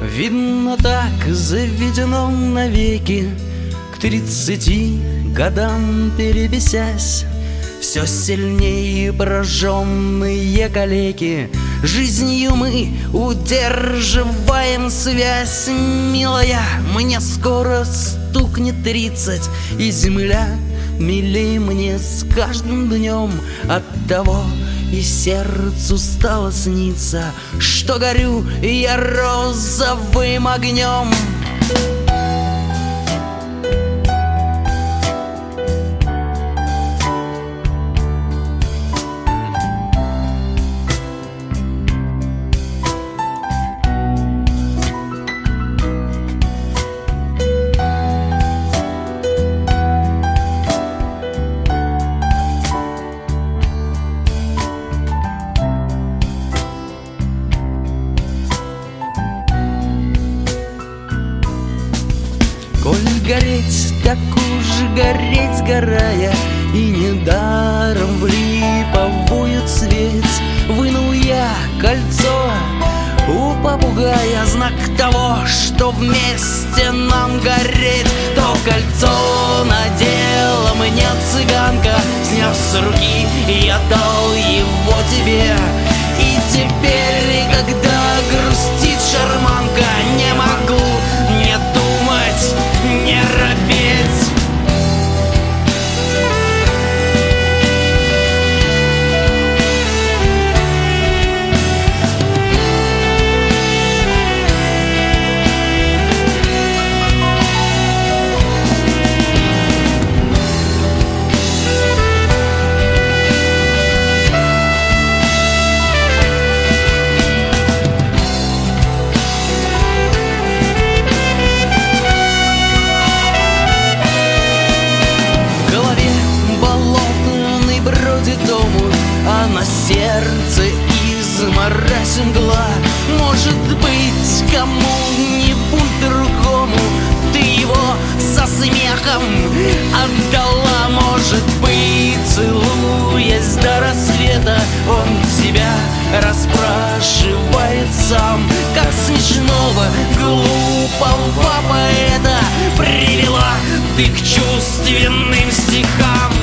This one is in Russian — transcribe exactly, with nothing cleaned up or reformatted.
Видно, так заведено навеки, к тридцати годам перебесясь, все сильнее пораженные калеки. Жизнью мы удерживаем связь, милая, мне скоро стукнет тридцать, и земля милей мне с каждым днем. Оттого и сердцу стало сниться, что горю я розовым огнем. Коль гореть, так уж гореть сгорая, и недаром в липовую цветь вынул я кольцо у попугая, знак того, что вместе нам гореть. То кольцо надела мне цыганка, сняв с руки, я дал его тебе. И теперь, когда грустит шарманка, не могу не думать, не робеть. А на сердце изморозь мгла. Может быть, кому-нибудь другому ты его со смехом отдала. Может быть, целуясь до рассвета, он тебя расспрашивает сам, как смешного глупого поэта привела ты к чувственным стихам.